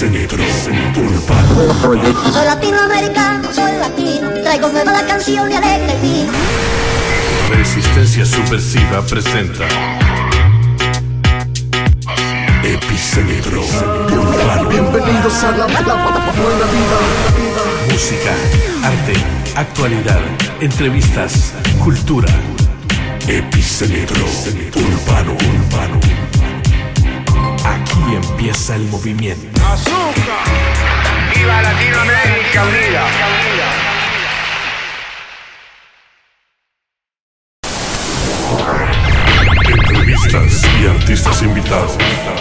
Epicentro Urbano. Soy latinoamericano, soy latino, traigo nueva la canción y alegre el vino. Resistencia Subversiva presenta Epicentro Urbano. Bienvenidos a la buena vida. Música, arte, actualidad, entrevistas, cultura. Epicentro Urbano. Aquí empieza el movimiento. ¡Azúcar! ¡Viva Latinoamérica Unida! Entrevistas y artistas invitados.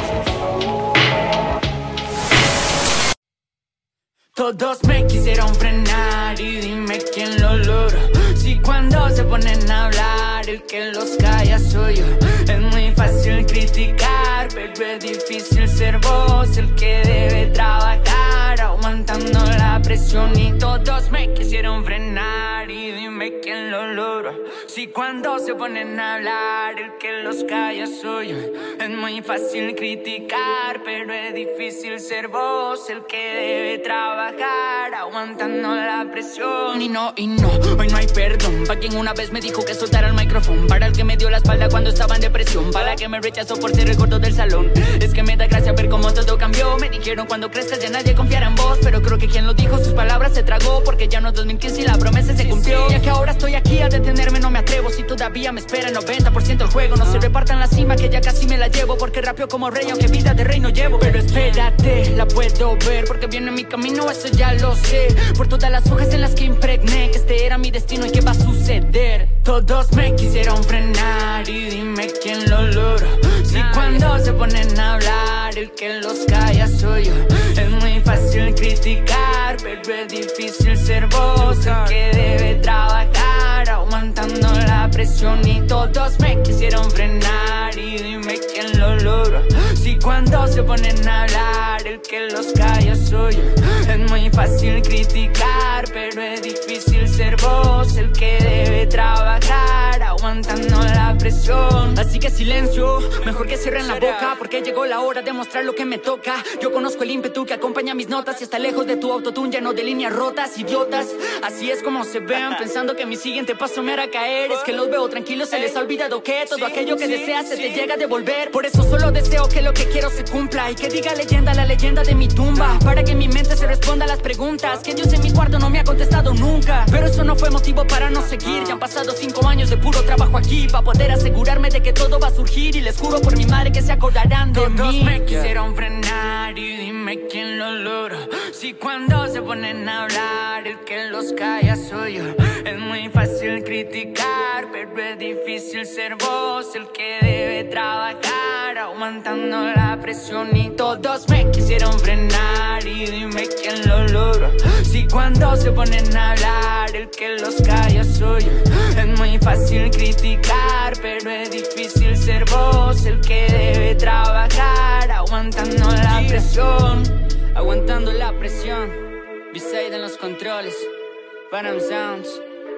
Todos me quisieron frenar y dime quién lo logra. Si cuando se ponen a hablar, el que los calla soy yo. Es muy fácil criticar, pero es difícil ser vos el que debe trabajar, aguantando la presión. Y todos me quisieron frenar y dime quién lo logra. Si cuando se ponen a hablar, el que los calla soy yo. Es muy fácil criticar, pero es difícil ser vos el que debe trabajar, aguantando la presión. Y no, hoy no hay perdón. Pa' quien una vez me dijo que soltara el micrófono, para el que me dio la espalda cuando estaba en depresión, para la que me rechazó por ser el gordo del salón. Es que me da gracia ver cómo todo cambió. Me dijeron cuando crezcas ya nadie confiará en vos, pero creo que quien lo dijo sus palabras se tragó, porque ya no es 2015 y la promesa se cumplió. Ya que ahora estoy aquí a detenerme no me atrevo. Si todavía me espera el 90% el juego, no se repartan la cima que ya casi me la llevo, porque rapeo como rey aunque vida de rey no llevo. Pero espérate, la puedo ver, porque viene mi camino, eso ya lo sé. Por todas las hojas en las que impregné que este era mi destino y que va a suceder. Todos me quisieron frenar y dime quién lo logra. Si cuando se ponen a hablar, el que los calla soy yo. Es muy fácil criticar, pero es difícil ser vos el que debe trabajar, aguantando la presión. Y todos me quisieron frenar y dime quién lo logra. Si cuando se ponen a hablar, el que los calla soy yo. Es muy fácil criticar, pero es difícil ser vos el que debe trabajar, aguantando la presión. Así que silencio, mejor que cierren la boca, porque llegó la hora de mostrar lo que me toca. Yo conozco el ímpetu que acompaña mis notas y está lejos de tu autotune lleno de líneas rotas, idiotas. Así es como se ven, pensando que mi siguiente paso me hará caer. Es que los veo tranquilos, se les ha olvidado que todo aquello que deseas se te llega a devolver. Por eso solo deseo que lo que quiero se cumpla y que diga leyenda la leyenda de mi tumba, para que mi mente se responda a las preguntas que Dios en mi cuarto no me ha contestado nunca. Pero eso no fue motivo para no seguir. Ya han pasado 5 años de puro trabajo aquí, para poder asegurarme de que todo va a surgir. Y les juro por mi madre que se acordarán de mí. Todos me quisieron frenar y dime quién lo logra. Si cuando se ponen a hablar, el que los calla soy yo. Es muy fácil criticar, pero es difícil ser vos el que debe trabajar, aguantando la presión. Y todos me quisieron frenar y dime quién lo logra. Si cuando se ponen a hablar, el que los calla soy yo. Es muy fácil criticar, pero es difícil ser vos el que debe trabajar, aguantando la presión, aguantando la presión. B-Side en los controles, Phantom Sounds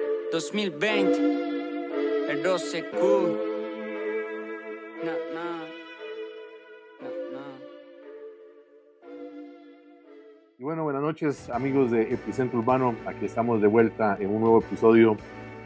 2020, el 12Q. Y bueno, buenas noches amigos de Epicentro Urbano. Aquí estamos de vuelta en un nuevo episodio,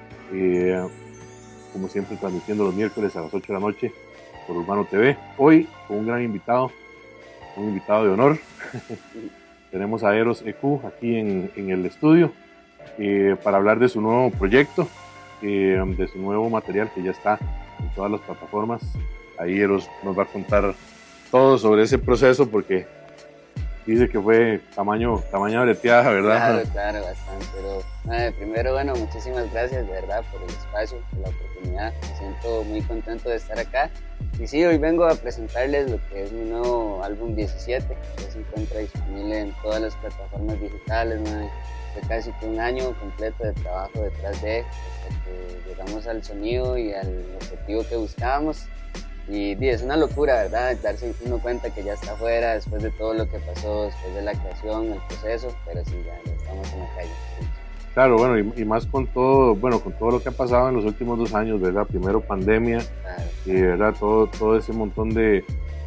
como siempre transmitiendo los miércoles a las 8 de la noche por Urbano TV. Hoy con un gran invitado, un invitado de honor. Tenemos a Eros EQ aquí en el estudio para hablar de su nuevo proyecto, de su nuevo material que ya está en todas las plataformas. Ahí Eros nos va a contar todo sobre ese proceso, porque dice que fue tamaño breteada, ¿verdad? Claro, bastante. Pero primero, bueno, muchísimas gracias de verdad por el espacio, por la oportunidad. Me siento muy contento de estar acá. Y sí, hoy vengo a presentarles lo que es mi nuevo álbum 17, que se encuentra disponible en todas las plataformas digitales. Fue casi que un año completo de trabajo detrás de, hasta que llegamos al sonido y al objetivo que buscábamos. Y es una locura, ¿verdad? Darse uno cuenta que ya está afuera después de todo lo que pasó, después de la creación, el proceso, pero sí, ya estamos en la calle. Claro, bueno, y más con todo lo que ha pasado en los últimos 2 años, ¿verdad? Primero pandemia, Claro. y ¿verdad? Todo ese montón de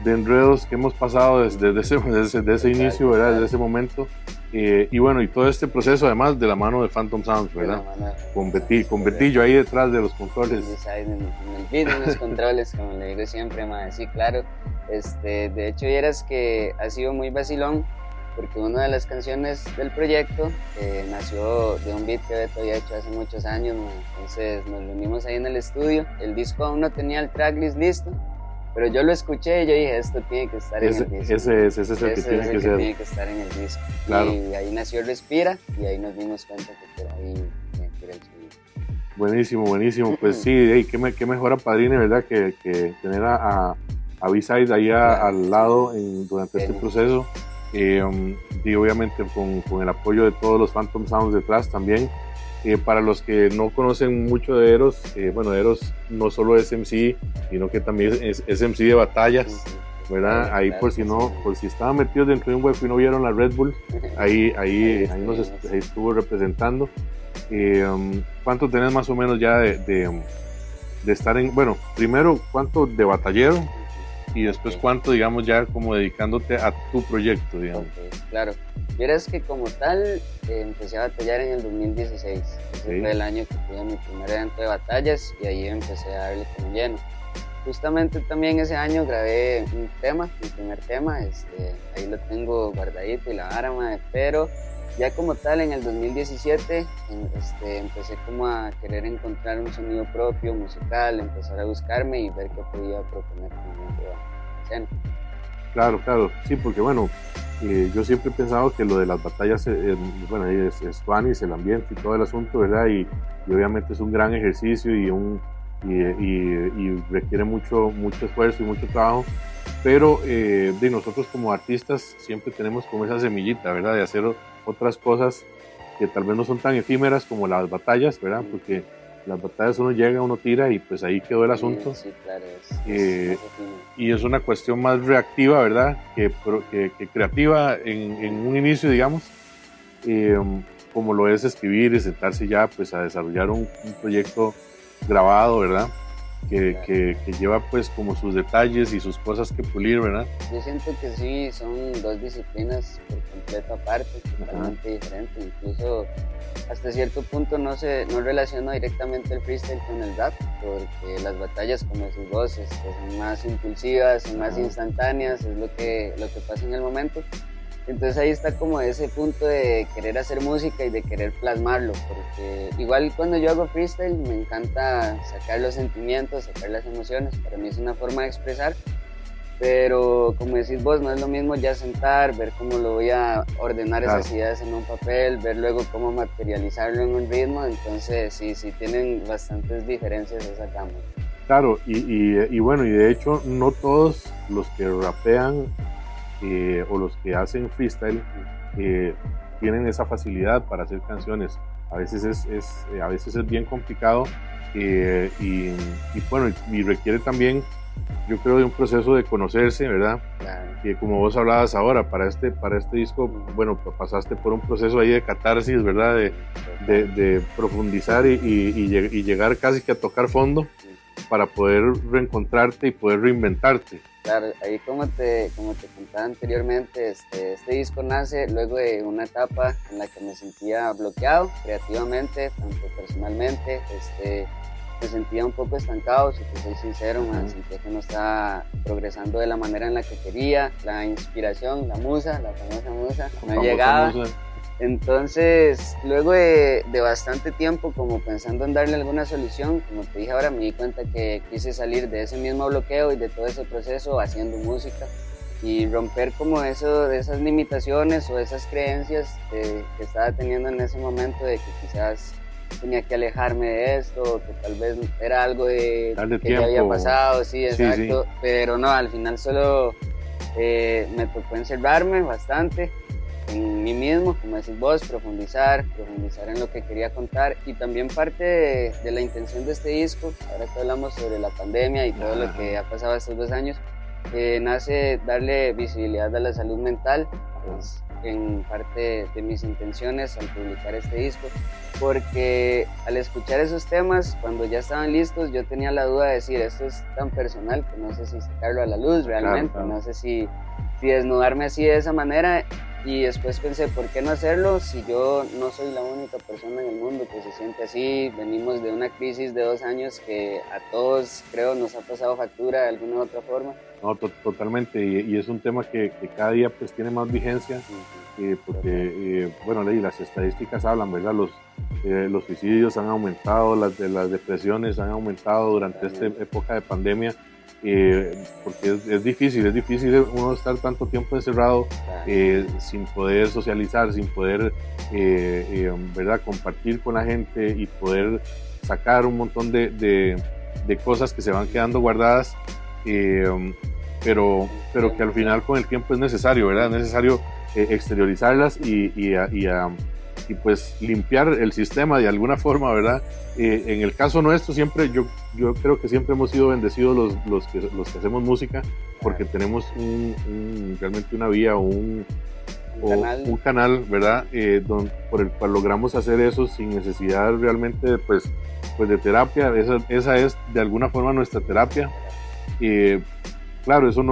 enredos que hemos pasado desde ese inicio, ¿verdad? Desde ese momento. Y bueno, y todo este proceso además de la mano de Phantom Sounds, ¿verdad? Con Betillo ahí detrás de los controles. En el beat, en los controles, como le digo siempre, mae. Sí, claro. De hecho, vieras que ha sido muy vacilón, porque una de las canciones del proyecto nació de un beat que Beto había hecho hace muchos años, mae. Entonces nos reunimos ahí en el estudio. El disco aún no tenía el tracklist listo, pero yo lo escuché y yo dije, esto tiene que estar en el disco. Ese es el que tiene que ser. Tiene que estar en el disco. Claro. Y ahí nació Respira, y ahí nos dimos cuenta que por ahí era el sonido. Buenísimo. Pues sí, qué mejor apadrine, ¿verdad? Que tener a B-Side ahí al lado durante este proceso. Y obviamente con el apoyo de todos los Phantom Sounds detrás también. Para los que no conocen mucho de Eros, bueno, Eros no solo es MC, sino que también es MC de batallas, ¿verdad? Ahí por si estaban metidos dentro de un hueco y no vieron la Red Bull, ahí nos estuvo representando. ¿Cuánto tenés más o menos ya de estar en, bueno, primero cuánto de batallero y después cuánto, digamos, ya como dedicándote a tu proyecto, digamos? Claro. Vieras que como tal empecé a batallar en el 2016. Ese fue el año que tuve mi primer evento de batallas y ahí empecé a darle con lleno. Justamente también ese año grabé un tema, mi primer tema, ahí lo tengo guardadito y la vara, pero ya como tal en el 2017 empecé como a querer encontrar un sonido propio, musical, empezar a buscarme y ver qué podía proponer con la escena. Claro, sí, porque bueno, yo siempre he pensado que lo de las batallas, bueno, es tuanis, el ambiente y todo el asunto, ¿verdad? Y obviamente es un gran ejercicio y requiere mucho esfuerzo y mucho trabajo, pero de nosotros como artistas siempre tenemos como esa semillita, ¿verdad? De hacer otras cosas que tal vez no son tan efímeras como las batallas, ¿verdad? Porque las batallas uno llega, uno tira y pues ahí quedó el asunto. Sí, claro, y es una cuestión más reactiva, ¿verdad? Que creativa en un inicio, digamos, como lo es escribir y sentarse ya pues a desarrollar un proyecto grabado, ¿verdad? Que lleva pues como sus detalles y sus cosas que pulir, ¿verdad? Yo siento que sí, son dos disciplinas por completo aparte, totalmente diferentes. Incluso hasta cierto punto no relaciono directamente el freestyle con el rap, porque las batallas, como decís vos, son más impulsivas, son más instantáneas, es lo que pasa en el momento. Entonces ahí está como ese punto de querer hacer música y de querer plasmarlo, porque igual cuando yo hago freestyle me encanta sacar los sentimientos, sacar las emociones, para mí es una forma de expresar, pero como decís vos, no es lo mismo ya sentar, ver cómo lo voy a ordenar esas ideas en un papel, ver luego cómo materializarlo en un ritmo, entonces sí tienen bastantes diferencias esa gama. Claro, y bueno, y de hecho no todos los que rapean o los que hacen freestyle tienen esa facilidad para hacer canciones. A veces es bien complicado y bueno, y requiere también, yo creo, de un proceso de conocerse, ¿verdad? Claro. Que como vos hablabas ahora, para este disco, bueno, pasaste por un proceso ahí de catarsis, ¿verdad? De profundizar y llegar casi que a tocar fondo para poder reencontrarte y poder reinventarte. Claro, ahí como te contaba anteriormente, este disco nace luego de una etapa en la que me sentía bloqueado creativamente, tanto personalmente, me sentía un poco estancado, si te soy sincero, sentía que no estaba progresando de la manera en la que quería, la inspiración, la famosa musa, no llegaba. Entonces, luego de bastante tiempo como pensando en darle alguna solución, como te dije ahora, me di cuenta que quise salir de ese mismo bloqueo y de todo ese proceso haciendo música y romper como eso de esas limitaciones o esas creencias que estaba teniendo en ese momento de que quizás tenía que alejarme de esto, que tal vez era algo que ya había pasado, sí, exacto, sí. Pero no, al final solo me tocó encerrarme bastante en mí mismo, como decís vos, profundizar en lo que quería contar, y también parte de la intención de este disco, ahora que hablamos sobre la pandemia y todo lo que ha pasado estos 2 años, nace darle visibilidad a la salud mental, pues, en parte de mis intenciones al publicar este disco, porque al escuchar esos temas, cuando ya estaban listos, yo tenía la duda de decir, esto es tan personal que no sé si sacarlo a la luz realmente, claro. No sé si desnudarme así de esa manera, y después pensé, ¿por qué no hacerlo si yo no soy la única persona en el mundo que se siente así? Venimos de una crisis de 2 años que a todos creo nos ha pasado factura de alguna u otra forma. No, totalmente, y es un tema que cada día pues tiene más vigencia, porque bueno, las estadísticas hablan, ¿verdad? Los suicidios han aumentado, las depresiones han aumentado durante esta época de pandemia, porque es difícil uno estar tanto tiempo encerrado, sin poder socializar, sin poder ¿verdad? Compartir con la gente y poder sacar un montón de cosas que se van quedando guardadas, pero que al final con el tiempo es necesario, ¿verdad? Es necesario exteriorizarlas y pues limpiar el sistema de alguna forma, ¿verdad? En el caso nuestro siempre, yo creo que siempre hemos sido bendecidos los que hacemos música, porque tenemos realmente una vía o un canal, ¿verdad? Por el cual logramos hacer eso sin necesidad realmente pues de terapia. Esa es de alguna forma nuestra terapia. Claro, eso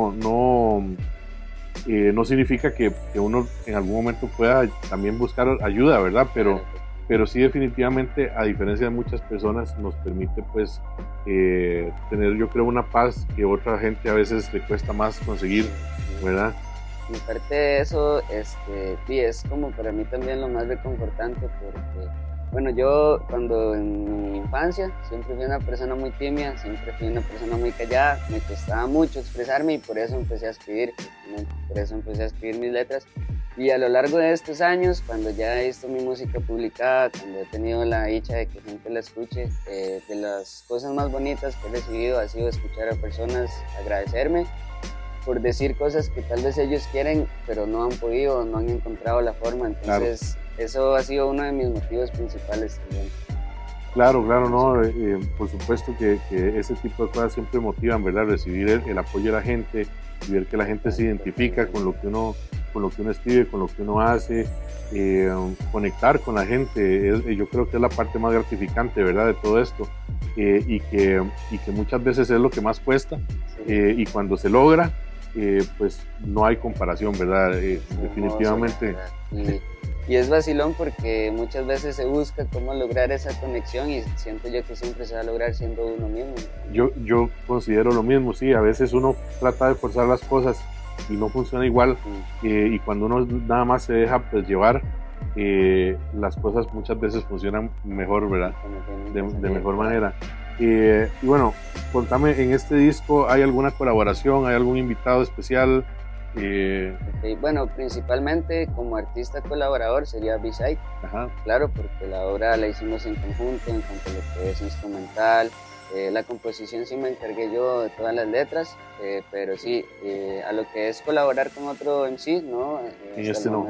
no significa que uno en algún momento pueda también buscar ayuda, ¿verdad? Pero sí, definitivamente, a diferencia de muchas personas, nos permite pues tener, yo creo, una paz que otra gente a veces le cuesta más conseguir, ¿verdad? Y parte de eso, sí, es como para mí también lo más reconfortante, porque bueno, yo cuando en mi infancia siempre fui una persona muy tímida, siempre fui una persona muy callada, me costaba mucho expresarme y por eso empecé a escribir mis letras. Y a lo largo de estos años, cuando ya he visto mi música publicada, cuando he tenido la dicha de que gente la escuche, de las cosas más bonitas que he recibido ha sido escuchar a personas agradecerme por decir cosas que tal vez ellos quieren, pero no han podido, no han encontrado la forma. Entonces, eso ha sido uno de mis motivos principales también. Claro, no, por supuesto que ese tipo de cosas siempre motivan, ¿verdad? Recibir el apoyo de la gente y ver que la gente se identifica con lo que uno escribe, con lo que uno hace, conectar con la gente, yo creo que es la parte más gratificante, ¿verdad? De todo esto, y que muchas veces es lo que más cuesta, y cuando se logra, pues no hay comparación, ¿verdad? Definitivamente. Y es vacilón porque muchas veces se busca cómo lograr esa conexión y siento yo que siempre se va a lograr siendo uno mismo. Yo considero lo mismo, sí, a veces uno trata de forzar las cosas y no funciona igual, y cuando uno nada más se deja pues llevar, las cosas muchas veces funcionan mejor, ¿verdad? De mejor manera. Y bueno, contame, en este disco ¿hay alguna colaboración, hay algún invitado especial? Bueno, principalmente como artista colaborador sería B-Side, claro, porque la obra la hicimos en conjunto en cuanto a lo que es instrumental. La composición sí me encargué yo de todas las letras, pero sí, a lo que es colaborar con otro MC, ¿no? En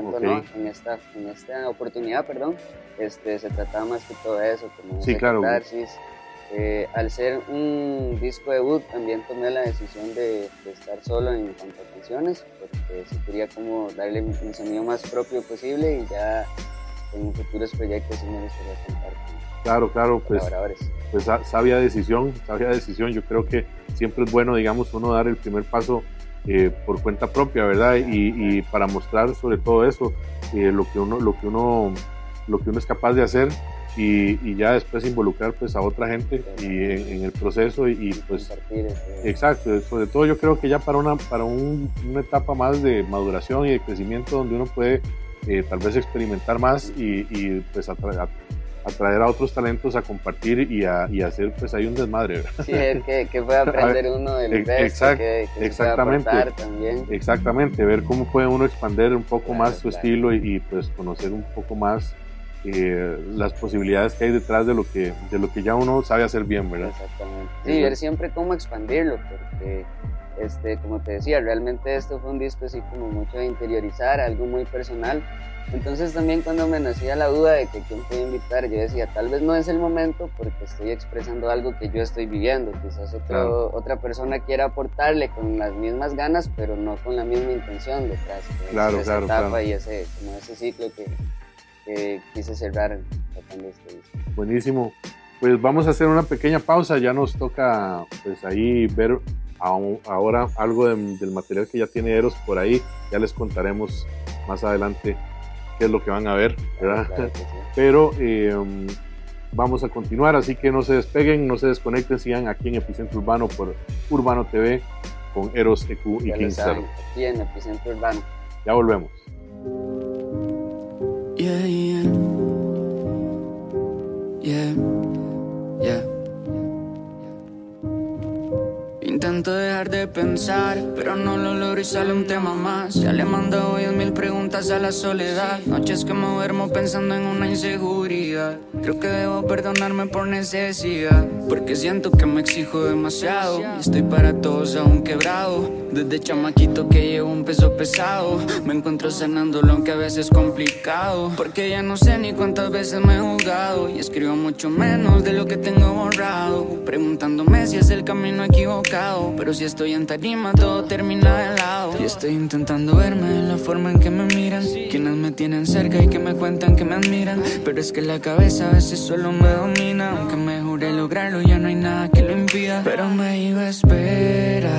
esta oportunidad, perdón, se trataba más que todo eso, como catarsis. Al ser un disco debut también tomé la decisión de estar solo en cuanto a canciones, porque sí quería como darle un sonido más propio posible y ya en futuros proyectos sí me gustaría contar con colaboradores. Pues sabia decisión, yo creo que siempre es bueno, digamos, uno dar el primer paso por cuenta propia, ¿verdad? Y para mostrar sobre todo eso, lo que uno es capaz de hacer, y ya después involucrar pues a otra gente en el proceso y pues exacto, sobre todo yo creo que ya para una etapa más de maduración y de crecimiento donde uno puede tal vez experimentar más y pues atraer a otros talentos a compartir y hacer pues ahí un desmadre, ¿verdad? Sí, que pueda aprender uno del resto, que exactamente, se pueda aportar también. Exactamente, ver cómo puede uno expandir un poco más su estilo y pues conocer un poco más las posibilidades que hay detrás de lo que ya uno sabe hacer bien, ¿verdad? Exactamente. Sí, ver siempre cómo expandirlo, porque como te decía, realmente esto fue un disco así como mucho de interiorizar, algo muy personal. Entonces también cuando me nacía la duda de que quién podía invitar, yo decía, tal vez no es el momento porque estoy expresando algo que yo estoy viviendo. Quizás otra persona quiera aportarle con las mismas ganas, pero no con la misma intención detrás. Esa etapa y ese ciclo que quise cerrar tratando este disco. Buenísimo. Pues vamos a hacer una pequeña pausa, ya nos toca pues ahí ver ahora algo del material que ya tiene Eros por ahí, ya les contaremos más adelante qué es lo que van a ver, ¿verdad? Claro que sí. Pero vamos a continuar, así que no se despeguen, no se desconecten, sigan aquí en Epicentro Urbano por Urbano TV con Eros, EQ y King Zero. Aquí en Epicentro Urbano. Ya volvemos. Yeah, yeah. Yeah, yeah. Intento dejar de pensar, pero no lo logro y sale un tema más. Ya le mando 10,000 preguntas a la soledad. Noches que me duermo pensando en una inseguridad. Creo que debo perdonarme por necesidad, porque siento que me exijo demasiado y estoy para todos aún quebrado. Desde chamaquito que llevo un peso pesado, me encuentro sanándolo aunque a veces es complicado, porque ya no sé ni cuántas veces me he jugado y escribo mucho menos de lo que tengo borrado, preguntándome si es el camino equivocado. Pero si estoy en tarima todo termina de lado, y estoy intentando verme en la forma en que me miran quienes me tienen cerca y que me cuentan que me admiran. Pero es que la cabeza a veces solo me domina, aunque me juré lograrlo ya no hay nada que lo impida. Pero me digo espera,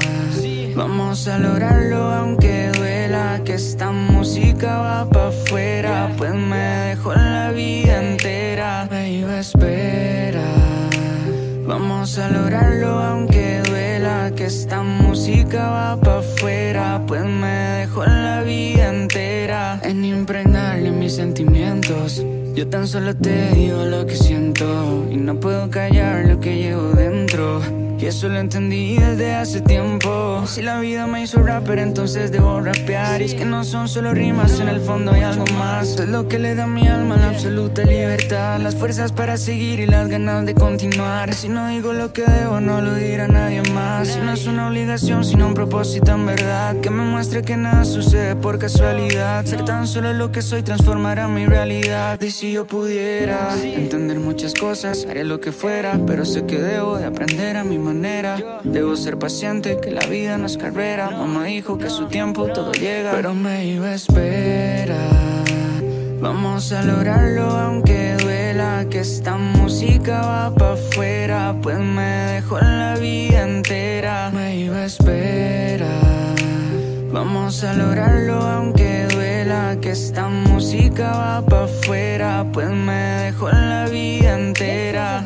vamos a lograrlo aunque duela, que esta música va pa' afuera, pues me dejó la vida entera. Baby, espera, vamos a lograrlo aunque duela, que esta música va pa' afuera, pues me dejó la vida entera. En impregnarle mis sentimientos, yo tan solo te digo lo que siento y no puedo callar lo que llevo dentro. Y eso lo entendí desde hace tiempo. Si la vida me hizo rapper, entonces debo rapear. Y es que no son solo rimas, en el fondo hay algo más. Es lo que le da a mi alma la absoluta libertad, las fuerzas para seguir y las ganas de continuar. Si no digo lo que debo, no lo dirá nadie más. Si no es una obligación, sino un propósito en verdad, que me muestre que nada sucede por casualidad. Ser tan solo lo que soy transformará mi realidad. Y si yo pudiera entender muchas cosas, haría lo que fuera, pero sé que debo de aprender a mi manera. Debo ser paciente, que la vida no es carrera. Mamá dijo que a su tiempo todo llega, pero me iba a esperar. Vamos a lograrlo aunque duela, que esta música va pa' afuera, pues me dejó la vida entera. Me iba a esperar. Vamos a lograrlo aunque duela, que esta música va pa' afuera, pues me dejó la vida entera.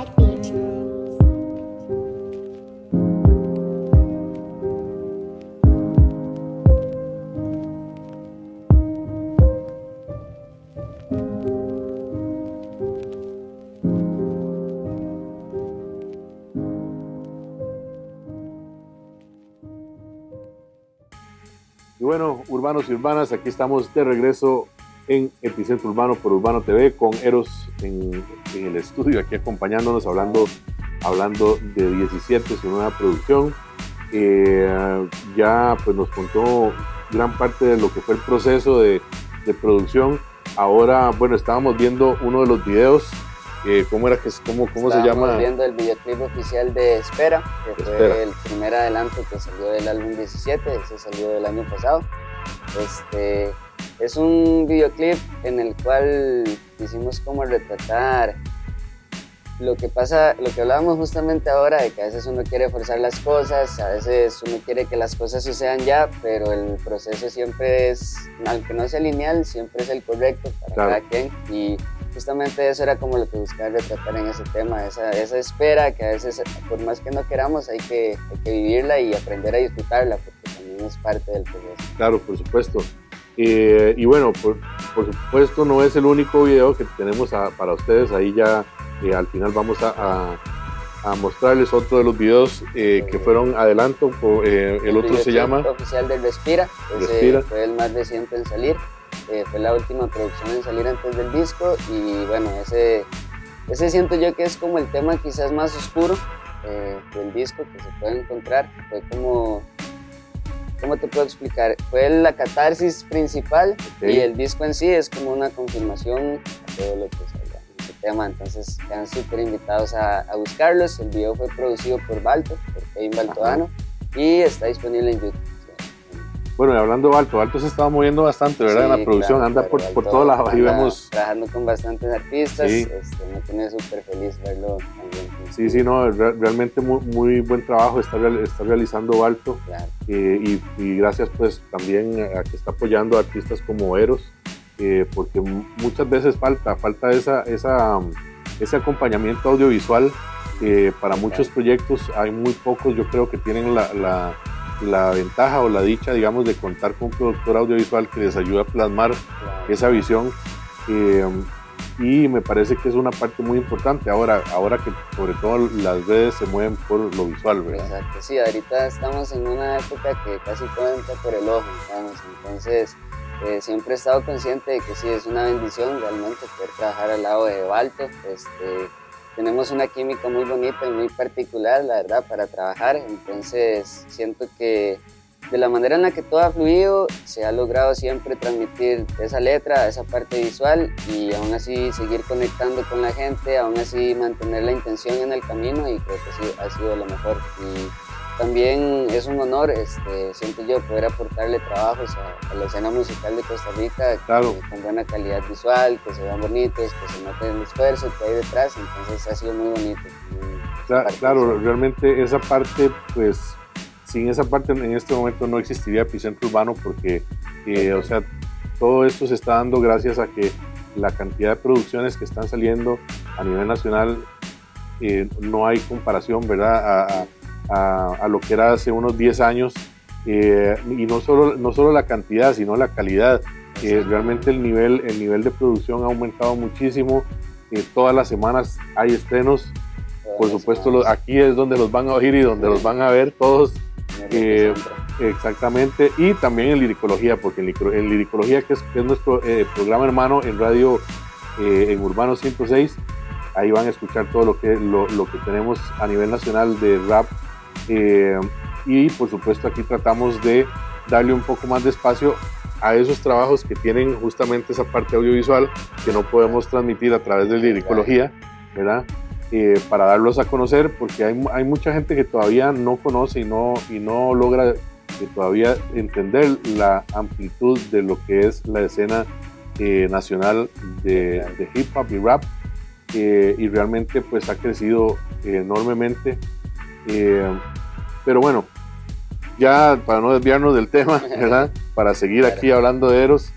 Y bueno, urbanos y urbanas, aquí estamos de regreso en Epicentro Urbano por Urbano TV con Eros en el estudio, aquí acompañándonos, hablando de 17, su nueva producción. Ya pues nos contó gran parte de lo que fue el proceso de producción. Ahora, bueno, estábamos viendo uno de los videos. ¿Cómo se llama? Estamos viendo el videoclip oficial de Espera, que fue el primer adelanto que salió del álbum 17, ese salió del año pasado. Es un videoclip en el cual quisimos como retratar lo que pasa, lo que hablábamos justamente ahora, de que a veces uno quiere forzar las cosas, a veces uno quiere que las cosas sucedan ya, pero el proceso siempre es, aunque no sea lineal, siempre es el correcto para cada quien. Y justamente eso era como lo que buscaba retratar en ese tema, esa espera que a veces, por más que no queramos, hay que vivirla y aprender a disfrutarla, porque también es parte del proceso. Claro, por supuesto. Y bueno, por supuesto no es el único video que tenemos para ustedes. Ahí ya al final vamos a mostrarles otro de los videos que fueron adelanto. El otro se llama oficial de Respira. Ese fue el más reciente en salir. Fue la última producción en salir antes del disco. Y bueno, ese siento yo que es como el tema quizás más oscuro del disco que se puede encontrar. Fue como, ¿cómo te puedo explicar? Fue la catarsis principal, y el disco en sí es como una confirmación a todo lo que salga en este tema. Entonces quedan súper invitados a buscarlos. El video fue producido por Balto, por Kevin Baltoano, y está disponible en YouTube. Bueno, y hablando de Balto se estaba moviendo bastante, ¿verdad? En la producción, claro, anda por todos lados, ahí vemos. Trabajando con bastantes artistas, me tiene súper feliz verlo también. Sí, no, realmente muy buen trabajo está realizando Balto, claro. Y gracias pues también a que está apoyando a artistas como Eros, porque muchas veces falta ese acompañamiento audiovisual. Para muchos proyectos hay muy pocos, yo creo que tienen la ventaja o la dicha, digamos, de contar con un productor audiovisual que les ayude a plasmar esa visión, y me parece que es una parte muy importante ahora que sobre todo las redes se mueven por lo visual, ¿verdad? Exacto, sí, ahorita estamos en una época que casi todo entra por el ojo, digamos, entonces siempre he estado consciente de que sí, es una bendición realmente poder trabajar al lado de Balto. Tenemos una química muy bonita y muy particular, la verdad, para trabajar. Entonces siento que de la manera en la que todo ha fluido, se ha logrado siempre transmitir esa letra, esa parte visual, y aún así seguir conectando con la gente, aún así mantener la intención en el camino, y creo que sí ha sido lo mejor. Y también es un honor, siento yo, poder aportarle trabajos a la escena musical de Costa Rica, claro, con buena calidad visual, que se vean bonitos, que se note el esfuerzo que hay detrás. Entonces ha sido muy bonito. Claro, realmente esa parte, pues, sin esa parte en este momento no existiría Epicentro Urbano, porque, o sea, todo esto se está dando gracias a que la cantidad de producciones que están saliendo a nivel nacional, no hay comparación, ¿verdad?, a lo que era hace unos 10 años, y no solo la cantidad, sino la calidad. Realmente el nivel de producción ha aumentado muchísimo. Todas las semanas hay estrenos. Por supuesto, aquí es donde los van a oír y donde los van a ver todos. Exactamente. Y también en Liricología, porque en Liricología, que es nuestro programa hermano en radio, en Urbano 106, ahí van a escuchar todo lo que tenemos a nivel nacional de rap. Y por supuesto aquí tratamos de darle un poco más de espacio a esos trabajos que tienen justamente esa parte audiovisual que no podemos transmitir a través de Liricología, ¿verdad? Para darlos a conocer, porque hay mucha gente que todavía no conoce y no logra todavía entender la amplitud de lo que es la escena nacional de hip hop y rap, y realmente pues ha crecido enormemente. Pero bueno, ya para no desviarnos del tema, ¿verdad? Para seguir aquí hablando de Eros,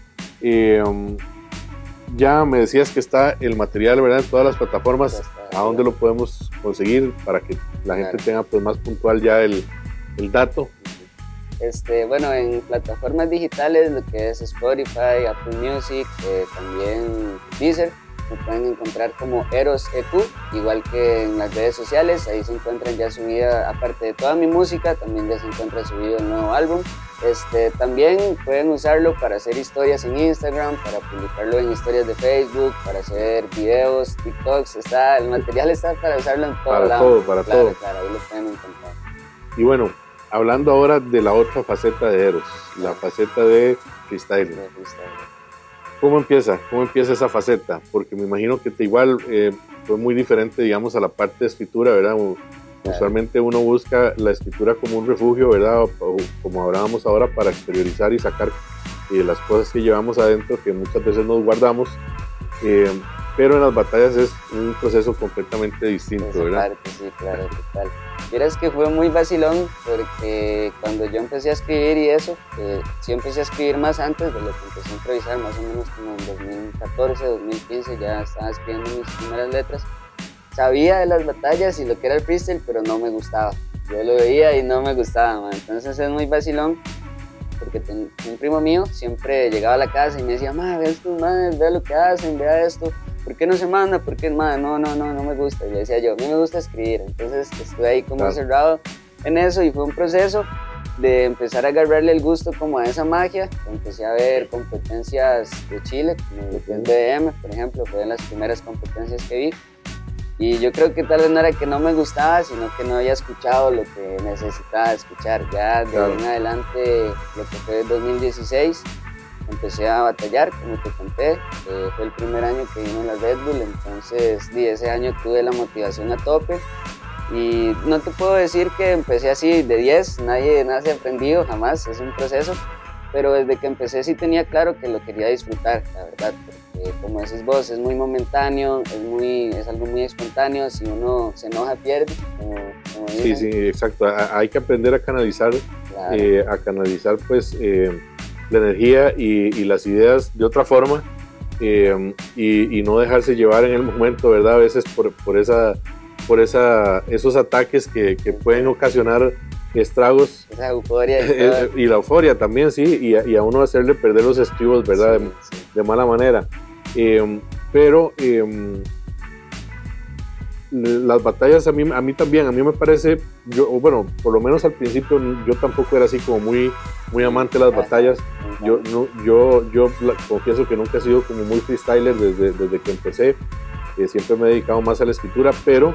ya me decías que está el material, ¿verdad?, en todas las plataformas. ¿A dónde lo podemos conseguir para que la gente tenga pues más puntual ya el dato? Bueno, en plataformas digitales, lo que es Spotify, Apple Music, también Deezer, me pueden encontrar como Eros EQ, igual que en las redes sociales. Ahí se encuentran ya subida, aparte de toda mi música, también ya se encuentra subido el nuevo álbum. También pueden usarlo para hacer historias en Instagram, para publicarlo en historias de Facebook, para hacer videos, TikToks. El material está para usarlo en todo lado. Para todo. Claro, ahí lo pueden encontrar. Y bueno, hablando ahora de la otra faceta de Eros, la faceta de freestyle. ¿Cómo empieza esa faceta? Porque me imagino que igual fue muy diferente, digamos, a la parte de escritura, ¿verdad? Usualmente uno busca la escritura como un refugio, ¿verdad? O como hablábamos ahora, para exteriorizar y sacar las cosas que llevamos adentro, que muchas veces nos guardamos. Pero en las batallas es un proceso completamente distinto, ¿verdad? Parte, sí, claro, total. Vieras que fue muy vacilón, porque cuando yo empecé a escribir y eso, sí empecé a escribir más antes de lo que empecé a improvisar, más o menos como en 2014, 2015, ya estaba escribiendo mis primeras letras. Sabía de las batallas y lo que era el freestyle, pero no me gustaba. Yo lo veía y no me gustaba, man. Entonces es muy vacilón, porque un primo mío siempre llegaba a la casa y me decía, ma, ve estos manes, vea lo que hacen, vea esto. ¿Por qué no se manda? ¿Por qué, ma? No me gusta. Y le decía yo, a mí me gusta escribir. Entonces estuve ahí como cerrado en eso, y fue un proceso de empezar a agarrarle el gusto como a esa magia. Empecé a ver competencias de Chile, como lo que es BDM, por ejemplo, fue de las primeras competencias que vi. Y yo creo que tal vez no era que no me gustaba, sino que no había escuchado lo que necesitaba escuchar. Ya de ahí en adelante, lo que fue 2016, empecé a batallar, como te conté. Fue el primer año que vino la Red Bull, entonces ese año tuve la motivación a tope. Y no te puedo decir que empecé así de 10, nadie nace aprendido, jamás, es un proceso. Pero desde que empecé sí tenía claro que lo quería disfrutar, la verdad, porque como decís vos, es muy momentáneo, es algo muy espontáneo, si uno se enoja pierde, como dicen. Sí, exacto, hay que aprender a canalizar, Claro. Pues la energía y las ideas de otra forma, y no dejarse llevar en el momento, ¿verdad? A veces por esos ataques que pueden ocasionar estragos. Esa euforia Y la euforia también, sí, y a uno hacerle perder los estribos, ¿verdad? Sí. De mala manera. Pero las batallas a mí también, a mí me parece, bueno, por lo menos al principio yo tampoco era así como muy amante de las batallas. Yo confieso que nunca he sido como muy freestyler desde que empecé. Siempre me he dedicado más a la escritura, pero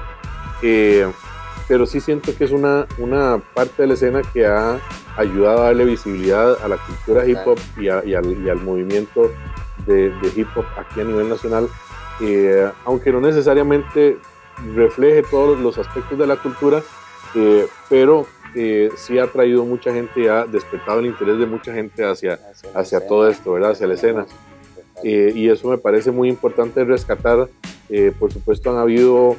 sí siento que es una parte de la escena que ha ayudado a darle visibilidad a la cultura hip hop y al movimiento de hip hop aquí a nivel nacional, aunque no necesariamente refleje todos los aspectos de la cultura, pero sí ha traído mucha gente y ha despertado el interés de mucha gente hacia todo esto, ¿verdad? Hacia la escena. Y eso me parece muy importante rescatar. Por supuesto han habido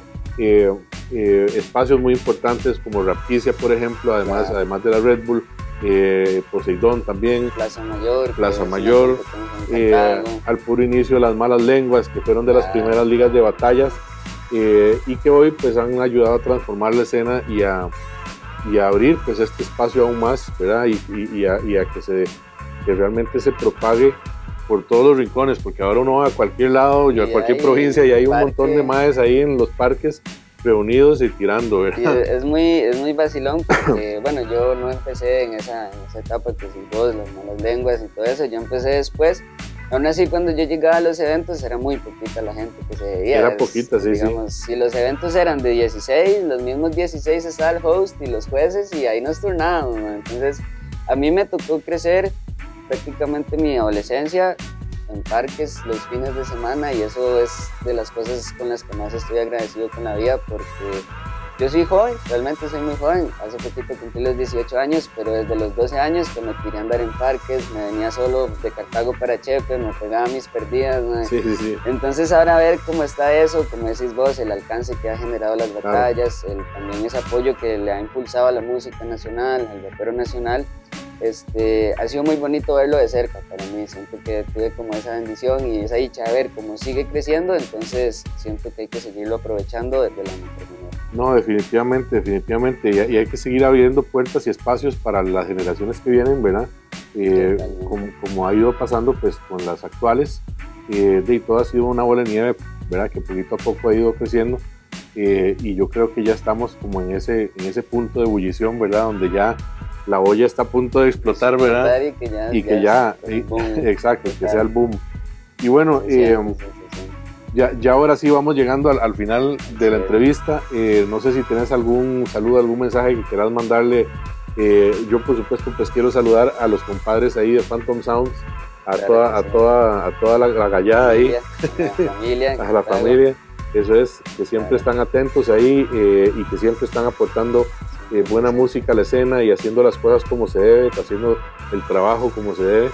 espacios muy importantes como Rapticia, por ejemplo, además de la Red Bull, Poseidón también, Plaza Mayor, al puro inicio Las Malas Lenguas, que fueron de las primeras ligas de batallas, y que hoy pues han ayudado a transformar la escena y a abrir pues este espacio aún más, ¿verdad? Y a que realmente se propague por todos los rincones, porque ahora uno va a cualquier lado, a cualquier provincia, y hay un montón de maes ahí en los parques reunidos y tirando, ¿verdad? Es muy vacilón, porque bueno, yo no empecé en esa etapa que si vos, Las Malas Lenguas y todo eso, yo empecé después. Aún así, cuando yo llegaba a los eventos era muy poquita la gente que se veía. Era poquita, sí, digamos, si los eventos eran de 16, los mismos 16 estaba el host y los jueces, y ahí nos turnábamos, ¿no? Entonces a mí me tocó crecer prácticamente mi adolescencia en parques los fines de semana, y eso es de las cosas con las que más estoy agradecido con la vida, porque yo soy joven, realmente soy muy joven. Hace poquito cumplí los 18 años, pero desde los 12 años que me quería andar en parques, me venía solo de Cartago para Chepe, me pegaba mis perdidas, ¿no? Sí. Entonces ahora ver cómo está eso, como decís vos, el alcance que ha generado las batallas, también ese apoyo que le ha impulsado a la música nacional, al rapero nacional, ha sido muy bonito verlo de cerca para mí. Siento que tuve como esa bendición y esa dicha de ver cómo sigue creciendo, entonces siento que hay que seguirlo aprovechando desde la mejor manera. No, definitivamente, y hay que seguir abriendo puertas y espacios para las generaciones que vienen, ¿verdad? Como ha ido pasando pues con las actuales, y todo ha sido una bola de nieve, ¿verdad? Que poquito a poco ha ido creciendo, y yo creo que ya estamos como en ese punto de ebullición, ¿verdad? Donde ya la olla está a punto de explotar, ¿verdad? Y que ya exacto, que sea el boom. Y bueno, ya ahora sí vamos llegando al final de la entrevista. No sé si tienes algún saludo, algún mensaje que quieras mandarle. Yo por supuesto pues quiero saludar a los compadres ahí de Phantom Sounds, a toda la gallada ahí, a la familia, eso es, que siempre están atentos ahí, y que siempre están aportando buena música a la escena y haciendo las cosas como se debe, haciendo el trabajo como se debe.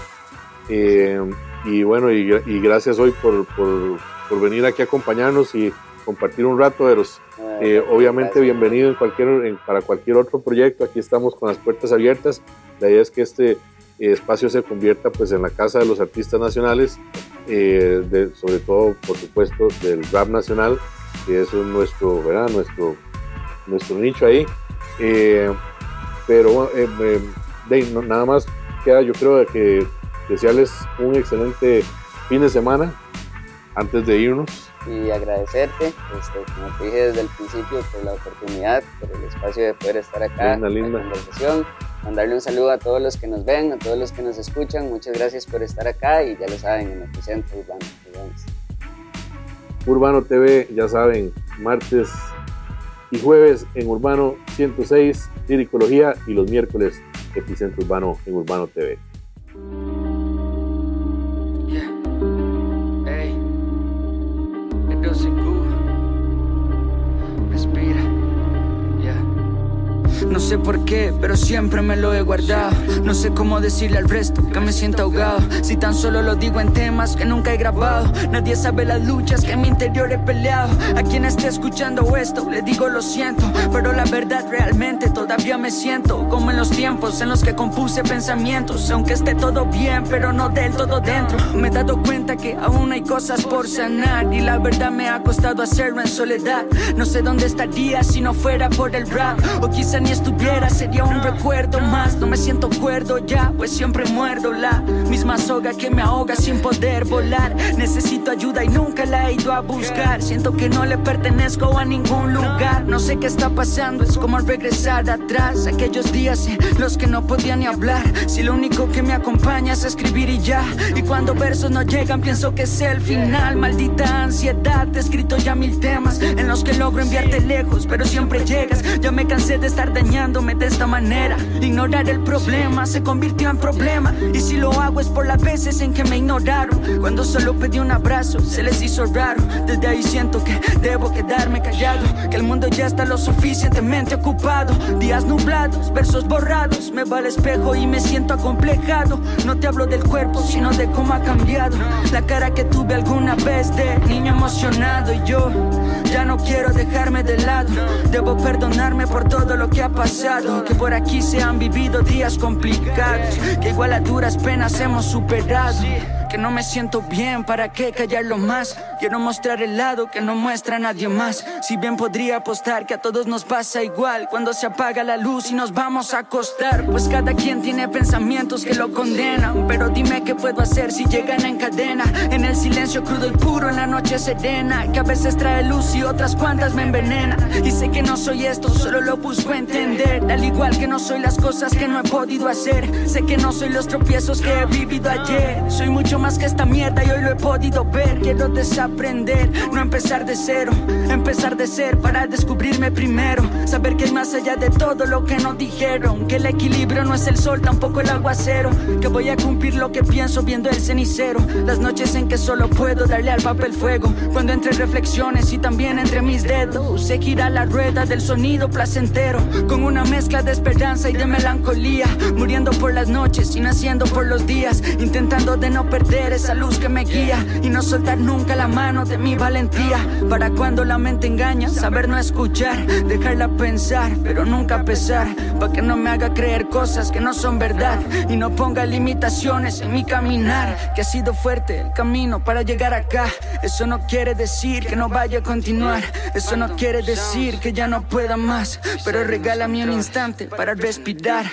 Y bueno, y gracias hoy por venir aquí a acompañarnos y compartir un rato, Eros. Obviamente bienvenido para cualquier otro proyecto. Aquí estamos con las puertas abiertas. La idea es que este espacio se convierta pues en la casa de los artistas nacionales, sobre todo por supuesto del rap nacional, que eso es nuestro, ¿verdad? nuestro nicho ahí. Pero nada más queda, yo creo, que desearles un excelente fin de semana antes de irnos. Y agradecerte, como te dije desde el principio, por la oportunidad, por el espacio de poder estar acá en la conversación. Mandarle un saludo a todos los que nos ven, a todos los que nos escuchan. Muchas gracias por estar acá, y ya lo saben, en el presente Urbano. Urbano TV, ya saben, martes y jueves en Urbano 106, Liricología, y los miércoles Epicentro Urbano en Urbano TV. Yeah. Hey. Entonces, respira. Yeah. No sé por qué, pero siempre me lo he guardado. No sé cómo decirle al resto que me siento ahogado. Si tan solo lo digo en temas que nunca he grabado. Nadie sabe las luchas que en mi interior he peleado. A quien esté escuchando esto, le digo lo siento, pero la verdad realmente todavía me siento como en los tiempos en los que compuse pensamientos. Aunque esté todo bien, pero no del todo dentro. Me he dado cuenta que aún hay cosas por sanar, y la verdad me ha costado hacerlo en soledad. No sé dónde estaría si no fuera por el rap, o quizá ni estuviera, sería un recuerdo más. No me siento cuerdo ya, pues siempre muerdo la misma soga que me ahoga sin poder volar. Necesito ayuda y nunca la he ido a buscar. Siento que no le pertenezco a ningún lugar. No sé qué está pasando, es como regresar atrás, aquellos días en los que no podía ni hablar. Si lo único que me acompaña es escribir y ya, y cuando versos no llegan pienso que es el final. Maldita ansiedad, he escrito ya 1000 temas en los que logro enviarte lejos, pero siempre llegas. Ya me cansé de estar dañándome de esta manera. Ignorar el problema se convirtió en problema, y si lo hago es por las veces en que me ignoraron. Cuando solo pedí un abrazo se les hizo raro. Desde ahí siento que debo quedarme callado, que el mundo ya está lo suficientemente ocupado. Días nublados, versos borrados, me va al espejo y me siento acomplejado. No te hablo del cuerpo, sino de cómo ha cambiado la cara que tuve alguna vez de niño emocionado. Y yo ya no quiero dejarme de lado. Debo perdonarme por todo lo que ha pasado, que por aquí se han vivido días complicados, que igual a duras penas hemos superado. Que no me siento bien, ¿para qué callarlo más? Quiero mostrar el lado que no muestra nadie más. Si bien podría apostar que a todos nos pasa igual cuando se apaga la luz y nos vamos a acostar, pues cada quien tiene pensamientos que lo condenan. Pero dime qué puedo hacer si llegan en cadena, en el silencio crudo y puro, en la noche serena, que a veces trae luz y otras cuantas me envenena. Y sé que no soy esto, solo lo busco entender, al igual que no soy las cosas que no he podido hacer. Sé que no soy los tropiezos que he vivido ayer, soy mucho más que esta mierda y hoy lo he podido ver. Quiero desaprender, no empezar de cero, empezar de ser para descubrirme primero. Saber que hay más allá de todo lo que nos dijeron, que el equilibrio no es el sol, tampoco el aguacero, que voy a cumplir lo que pienso viendo el cenicero. Las noches en que solo puedo darle al papel fuego, cuando entre reflexiones y también entre mis dedos se gira la rueda del sonido placentero, con una mezcla de esperanza y de melancolía, muriendo por las noches y naciendo por los días, intentando de no perder esa luz que me guía y no soltar nunca la mano de mi valentía. Para cuando la mente engaña, saber no escuchar, dejarla pensar pero nunca pesar, pa' que no me haga creer cosas que no son verdad y no ponga limitaciones en mi caminar. Que ha sido fuerte el camino para llegar acá, eso no quiere decir que no vaya a continuar, eso no quiere decir que ya no pueda más, pero regálame un instante para respirar.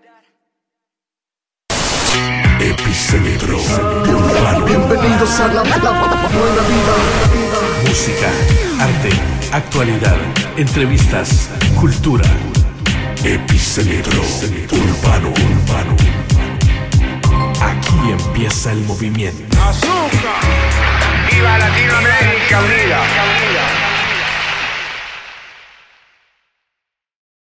Epicentro Urbano. Bienvenidos a la buena vida. Música, arte, actualidad, entrevistas, cultura. Epicentro Urbano. Aquí empieza el movimiento. ¡Azúcar! ¡Viva Latinoamérica Unida!